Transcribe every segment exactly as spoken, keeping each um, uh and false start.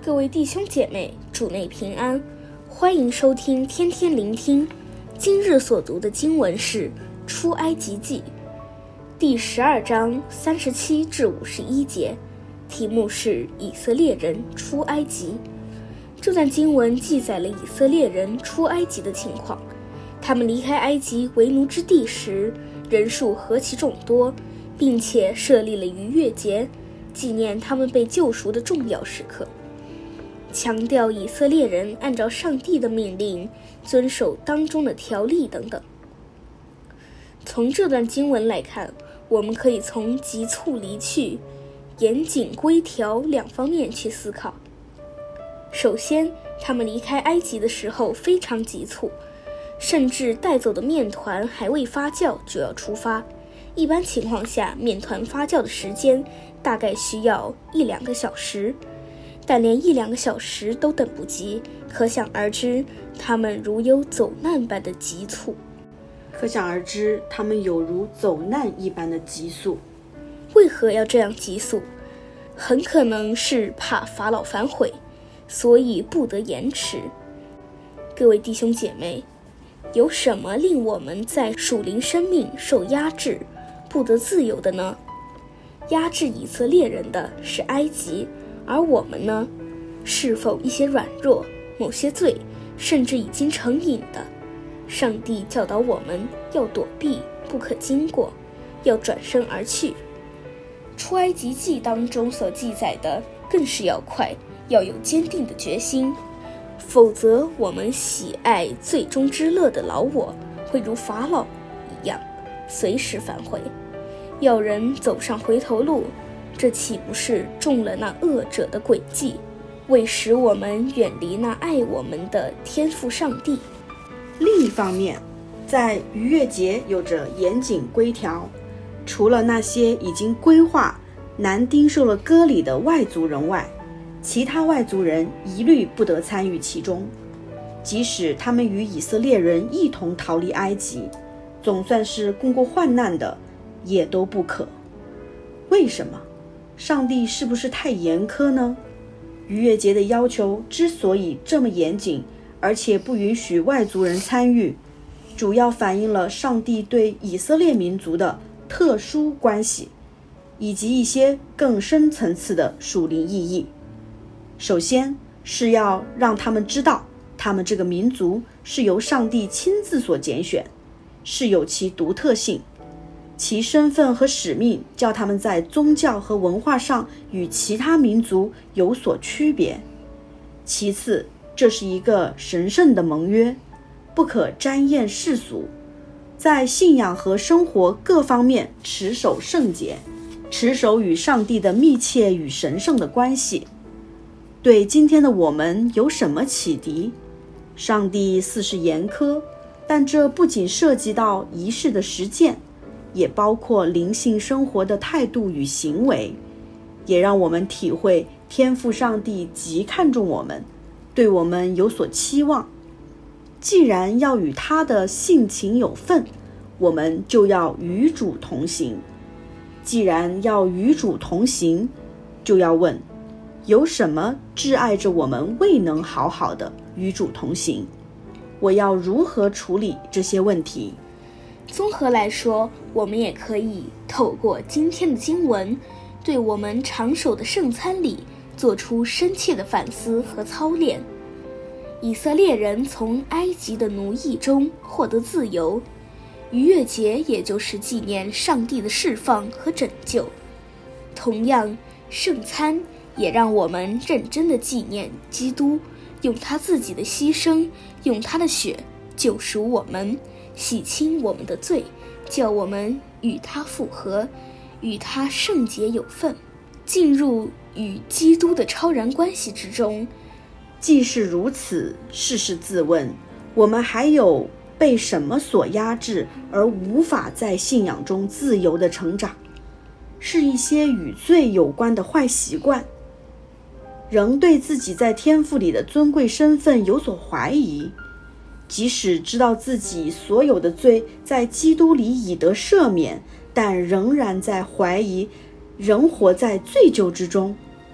各位弟兄姐妹，主内平安，欢迎收听天天聆听。今日所读的经文是出埃及记第十二章三十七至五十一节，题目是以色列人出埃及。这段经文记载了以色列人出埃及的情况。他们离开埃及为奴之地时，人数何其众多，并且设立了逾越节，纪念他们被救赎的重要时刻，强调以色列人按照上帝的命令遵守当中的条例等等。从这段经文来看，我们可以从急促离去、严谨规条两方面去思考。首先，他们离开埃及的时候非常急促，甚至带走的面团还未发酵就要出发。一般情况下，面团发酵的时间大概需要一两个小时，但连一两个小时都等不及，可想而知，他们如有走难般的急促。 可想而知，他们有如走难一般的急速。 为何要这样急速？很可能是怕法老反悔，所以不得延迟。各位弟兄姐妹，有什么令我们在属灵生命受压制，不得自由的呢？压制以色列人的是埃及，而我们呢？是否一些软弱、某些罪，甚至已经成瘾的？上帝教导我们要躲避，不可经过，要转身而去。出埃及记当中所记载的更是要快，要有坚定的决心，否则我们喜爱最终之乐的老我会如法老一样随时反悔。要人走上回头路，这岂不是中了那恶者的诡计，为使我们远离那爱我们的天父上帝？ 另一方面，在逾越节有着严谨规条，除了那些已经规划男丁受了割礼的外族人外，其他外族人一律不得参与其中。即使他们与以色列人一同逃离埃及，总算是共过患难的，也都不可。为什么？上帝是不是太严苛呢？逾越节的要求之所以这么严谨，而且不允许外族人参与，主要反映了上帝对以色列民族的特殊关系，以及一些更深层次的属灵意义。首先是要让他们知道，他们这个民族是由上帝亲自所拣选，是有其独特性，其身份和使命叫他们在宗教和文化上与其他民族有所区别。其次，这是一个神圣的盟约，不可沾艳世俗，在信仰和生活各方面持守圣洁，持守与上帝的密切与神圣的关系。对今天的我们有什么启迪？上帝似是严苛，但这不仅涉及到仪式的实践，也包括灵性生活的态度与行为，也让我们体会天父上帝极看重我们，对我们有所期望。既然要与他的性情有份，我们就要与主同行。既然要与主同行，就要问，有什么挚爱着我们未能好好的与主同行？我要如何处理这些问题？ 综合来说，我们也可以透过今天的经文，对我们长守的圣餐礼做出深切的反思和操练。以色列人从埃及的奴役中获得自由，逾越节也就是纪念上帝的释放和拯救。同样，圣餐也让我们认真地纪念基督用他自己的牺牲，用他的血救赎我们，洗清我们的罪，叫我们与他复合，与他圣洁有份，进入与基督的超然关系之中。 既是如此，事事自问，我们还有被什么所压制而无法在信仰中自由地成长？是一些与罪有关的坏习惯，仍对自己在天父里的尊贵身份有所怀疑，即使知道自己所有的罪在基督里已得赦免，但仍然在怀疑，仍活在罪疚之中，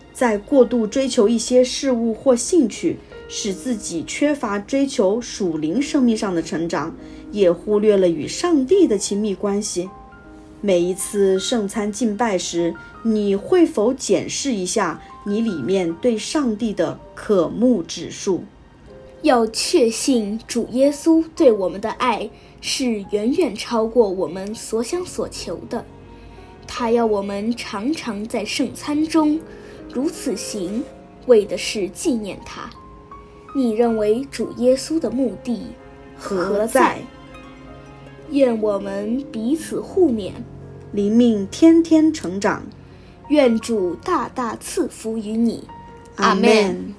在过度追求一些事物或兴趣，使自己缺乏追求属灵生命上的成长，也忽略了与上帝的亲密关系。每一次圣餐敬拜时，你会否检视一下你里面对上帝的渴慕指数？ 要确信主耶稣对我们的爱是远远超过我们所想所求的。他要我们常常在圣餐中如此行，为的是纪念他。你认为主耶稣的目的何在？愿我们彼此互勉， 灵命天天成长。 愿主大大赐福于你。 阿们。